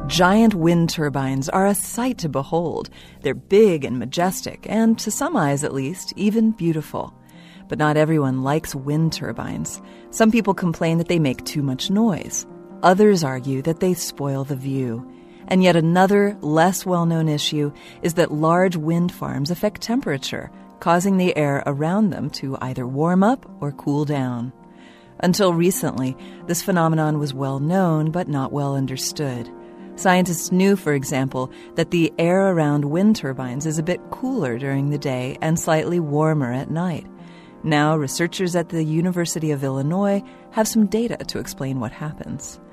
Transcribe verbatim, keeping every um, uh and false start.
Giant wind turbines are a sight to behold. They're big and majestic, and to some eyes at least, even beautiful. But not everyone likes wind turbines. Some people complain that they make too much noise. Others argue that they spoil the view. And yet another, less well-known issue is that large wind farms affect temperature, causing the air around them to either warm up or cool down. Until recently, this phenomenon was well known but not well understood. Scientists knew, for example, that the air around wind turbines is a bit cooler during the day and slightly warmer at night. Now, researchers at the University of Illinois have some data to explain what happens.